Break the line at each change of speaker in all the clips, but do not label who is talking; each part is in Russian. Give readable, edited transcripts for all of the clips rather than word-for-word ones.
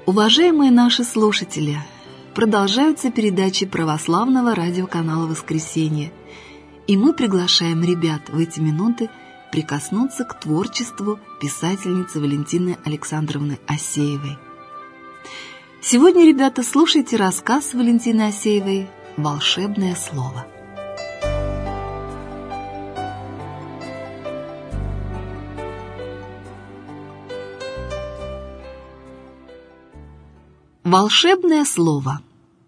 Уважаемые наши слушатели, продолжаются передачи православного радиоканала «Воскресенье», и мы приглашаем ребят в эти минуты прикоснуться к творчеству писательницы Валентины Александровны Асеевой. Сегодня, ребята, слушайте рассказ Валентины Асеевой «Волшебное слово». Волшебное слово.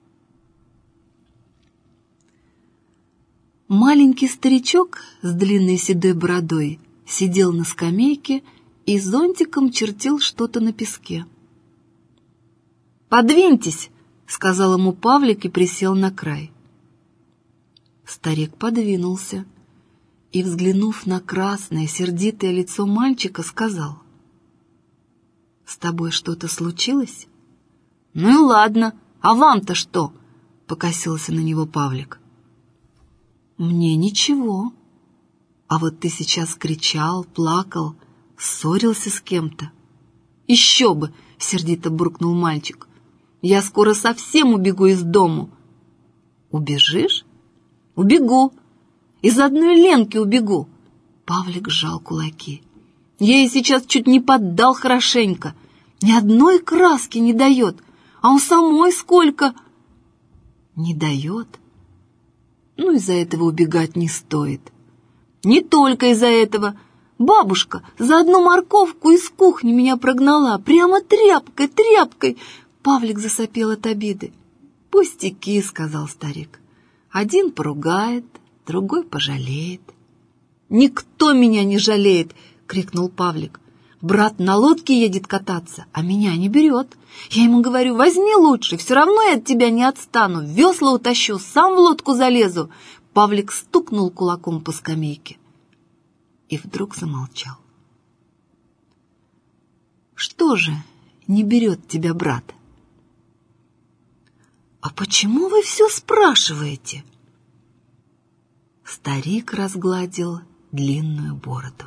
Маленький старичок с длинной седой бородой сидел на скамейке и зонтиком чертил что-то на песке. «Подвиньтесь!» — сказал ему Павлик и присел на край. Старик подвинулся и, взглянув на красное, сердитое лицо мальчика, сказал: «С тобой что-то случилось?» «Ну и ладно, а вам-то что?» — покосился на него Павлик. «Мне ничего. А вот ты сейчас кричал, плакал, ссорился с кем-то». «Еще бы!» — сердито буркнул мальчик. «Я скоро совсем убегу из дому». «Убежишь?» «Убегу. Из одной Ленки убегу». Павлик сжал кулаки. «Я ей сейчас чуть не поддал хорошенько. Ни одной краски не дает. А у самой сколько?» «Не дает? Ну, из-за этого убегать не стоит». «Не только из-за этого. Бабушка за одну морковку из кухни меня прогнала. Прямо тряпкой. Павлик засопел от обиды. «Пустяки», — сказал старик. «Один поругает, другой пожалеет». «Никто меня не жалеет», — крикнул Павлик. «Брат на лодке едет кататься, а меня не берет. Я ему говорю: возьми лучше, все равно я от тебя не отстану, весла утащу, сам в лодку залезу». Павлик стукнул кулаком по скамейке и вдруг замолчал. «Что же не берет тебя брат?» «А почему вы все спрашиваете?» Старик разгладил длинную бороду.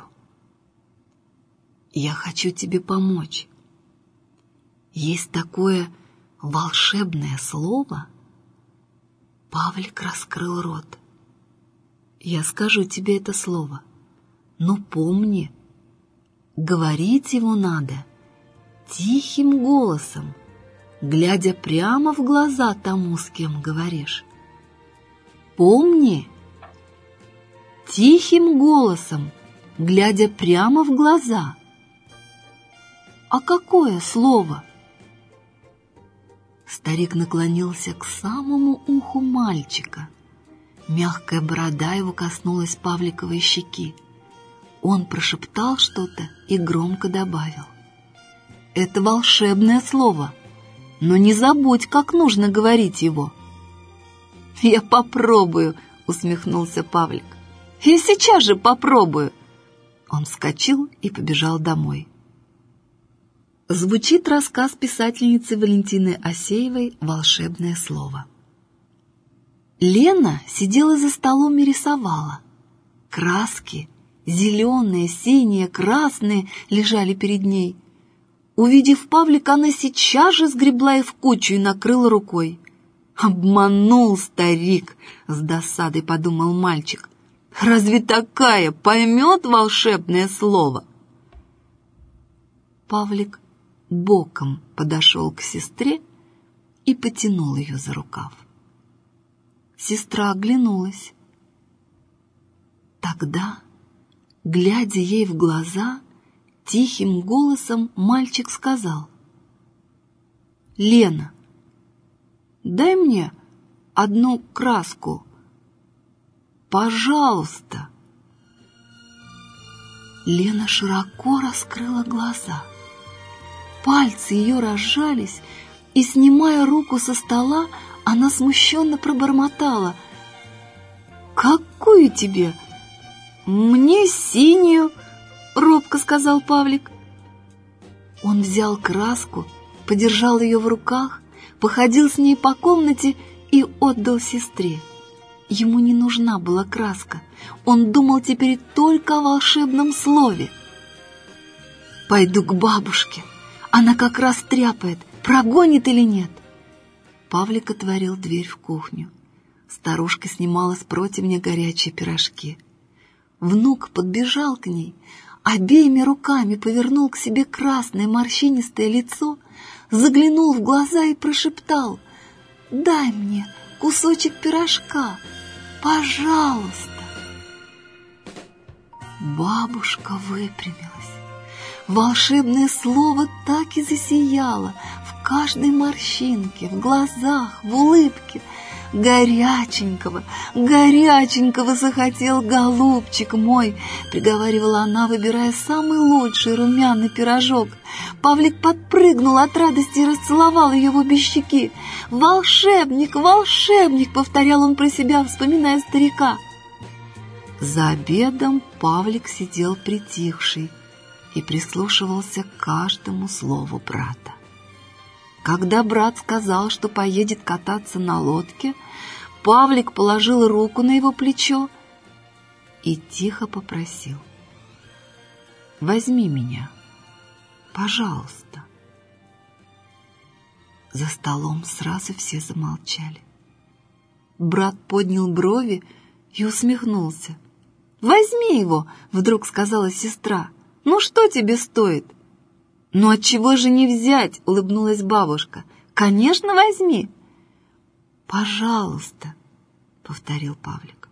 «Я хочу тебе помочь. Есть такое волшебное слово». Павлик раскрыл рот. «Я скажу тебе это слово, но помни, говорить его надо тихим голосом, глядя прямо в глаза тому, с кем говоришь. Помни, тихим голосом, глядя прямо в глаза». «А какое слово?» Старик наклонился к самому уху мальчика. Мягкая борода его коснулась Павликовой щеки. Он прошептал что-то и громко добавил: «Это волшебное слово, но не забудь, как нужно говорить его». «Я попробую», — усмехнулся Павлик. «Я сейчас же попробую». Он вскочил и побежал домой. Звучит рассказ писательницы Валентины Асеевой «Волшебное слово». Лена сидела за столом и рисовала. Краски, зеленые, синие, красные, лежали перед ней. Увидев Павлика, она сейчас же сгребла их в кучу и накрыла рукой. «Обманул старик!» — с досадой подумал мальчик. «Разве такая поймет волшебное слово?» Павлик боком подошел к сестре и потянул ее за рукав. Сестра оглянулась. Тогда, глядя ей в глаза, тихим голосом мальчик сказал: «Лена, дай мне одну краску, пожалуйста». Лена широко раскрыла глаза. Пальцы ее разжались, и, снимая руку со стола, она смущенно пробормотала: «Какую тебе?» «Мне синюю», — робко сказал Павлик. Он взял краску, подержал ее в руках, походил с ней по комнате и отдал сестре. Ему не нужна была краска, он думал теперь только о волшебном слове. «Пойду к бабушке, она как раз стряпает, прогонит или нет?» Павлик отворил дверь в кухню. Старушка снимала с противня горячие пирожки. Внук подбежал к ней, обеими руками повернул к себе красное морщинистое лицо, заглянул в глаза и прошептал: «Дай мне кусочек пирожка, пожалуйста!» Бабушка выпрямилась. Волшебное слово так и засияло в каждой морщинке, в глазах, в улыбке. «Горяченького, горяченького захотел голубчик мой», — приговаривала она, выбирая самый лучший румяный пирожок. Павлик подпрыгнул от радости и расцеловал ее в обе щеки. «Волшебник, волшебник!» — повторял он про себя, вспоминая старика. За обедом Павлик сидел притихший и прислушивался к каждому слову брата. Когда брат сказал, что поедет кататься на лодке, Павлик положил руку на его плечо и тихо попросил: «Возьми меня, пожалуйста». За столом сразу все замолчали. Брат поднял брови и усмехнулся. «Возьми его!» — вдруг сказала сестра. «Ну что тебе стоит?» «Ну отчего же не взять?» — улыбнулась бабушка. «Конечно, возьми!» «Пожалуйста!» — повторил Павлик.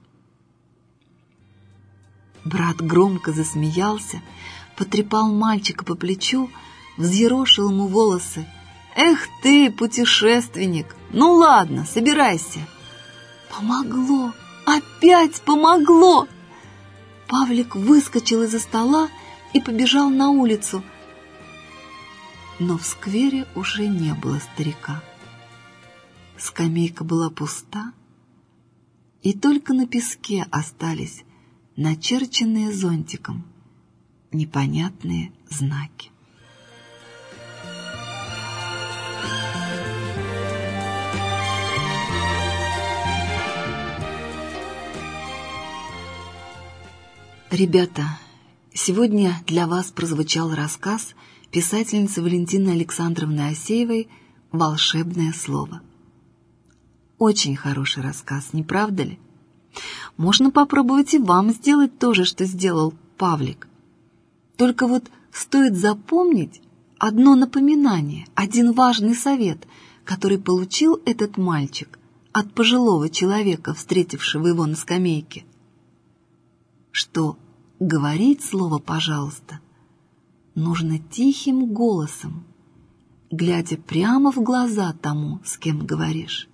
Брат громко засмеялся, потрепал мальчика по плечу, взъерошил ему волосы. «Эх ты, путешественник! Ну ладно, собирайся!» Помогло! Опять помогло! Павлик выскочил из-за стола и побежал на улицу. Но в сквере уже не было старика. Скамейка была пуста, и только на песке остались начерченные зонтиком непонятные знаки. Ребята, сегодня для вас прозвучал рассказ писательницы Валентины Александровны Асеевой «Волшебное слово». Очень хороший рассказ, не правда ли? Можно попробовать и вам сделать то же, что сделал Павлик. Только вот стоит запомнить одно напоминание, один важный совет, который получил этот мальчик от пожилого человека, встретившего его на скамейке. Что говорить слово «пожалуйста» нужно тихим голосом, глядя прямо в глаза тому, с кем говоришь.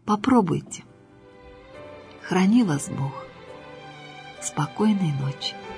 Попробуйте. Храни вас Бог. Спокойной ночи.